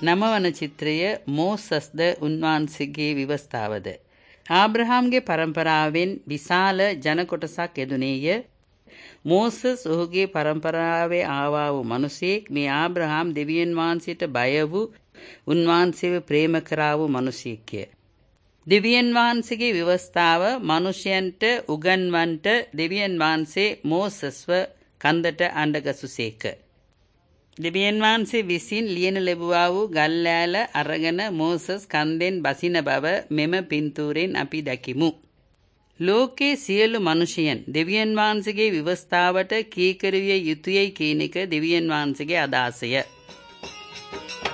නමවන චිත්‍රය මෝසස්ද උන්වහන්සේගේ විවස්ථාවද. ආබ්‍රහාම්ගේ පරම්පරාවෙන් විශාල ජන කොටසක් යෙදුනේය. මෝසස් ඔහුගේ පරම්පරාවේ ආවා වූ මිනිසෙක්. මේ ආබ්‍රහාම් දෙවියන් වහන්සේට බය වූ උන්වහන්සේව ප්‍රේම කරා වූ මිනිසෙක්ය. දෙවියන් වහන්සේගේ විවස්ථාව මිනිසයන්ට උගන්වන්නට දෙවියන් වහන්සේ මෝසස්ව කන්දට අඬගසුසේක. දෙවියන් වහන්සේ විසින් ලියන ලැබුවා වූ ගල් ලෑල්ල අරගෙන මෝසස් කන්දෙන් බසින බව මෙම පින්තූරෙන් අපි දකිමු. ලෝකයේ සියලු මිනිසයන් දෙවියන් වහන්සේගේ විවස්ථාවට කීකරුවිය යුතුයයි කියන එක දෙවියන් වහන්සේගේ අදහසය.